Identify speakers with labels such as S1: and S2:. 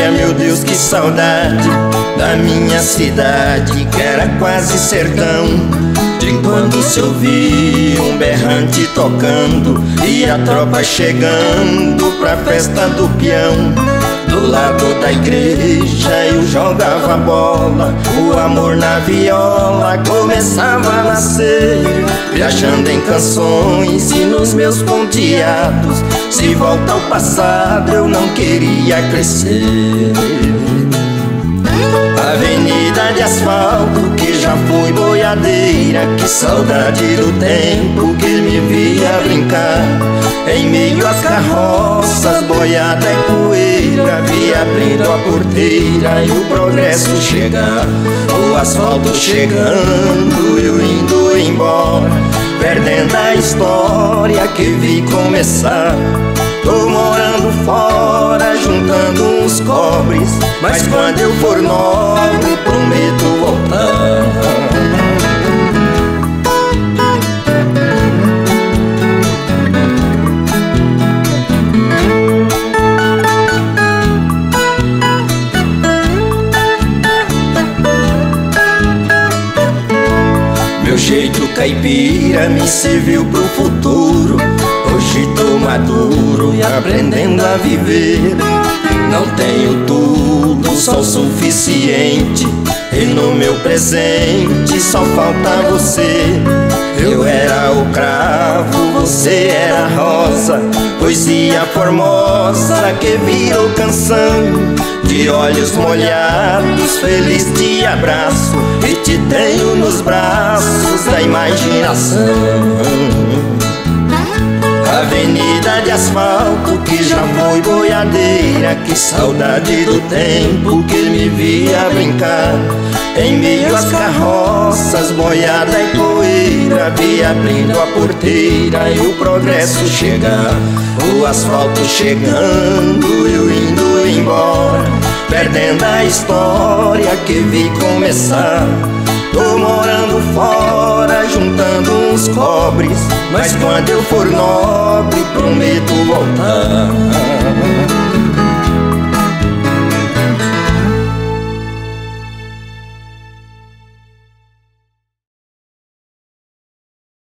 S1: dia, meu Deus, que saudade da minha cidade, que era quase sertão. De quando se ouvia um berrante tocando e a tropa chegando pra festa do peão. Do lado da igreja eu jogava bola, o amor na viola começava a nascer. Viajando em canções e nos meus ponteados, se volta ao passado eu não queria crescer. Avenida de asfalto que já foi boiadeira, que saudade do tempo que me via brincar. Em meio às carroças, boiada e poeira, vi abrindo a porteira e o progresso chegar. O asfalto chegando, eu indo embora, perdendo a história que vi começar. Tô morando fora, juntando uns cobres, mas quando eu for nobre, prometo voltar. Meu jeito caipira me serviu pro futuro. Hoje tô maduro e aprendendo a viver. Não tenho tudo, só o suficiente, e no meu presente só falta você. Eu era o cravo, você era a rosa, poesia formosa que virou canção. De olhos molhados, feliz te abraço e te tenho nos braços da imaginação. Avenida de asfalto que já foi boiadeira, que saudade do tempo que me via brincar. Em meio às carroças, boiada e poeira, vi abrindo a porteira e o progresso chegar. O asfalto chegando, eu indo embora, perdendo a história que vi começar. Tô morando fora, juntando uns cobres, mas quando eu for nobre, prometo voltar.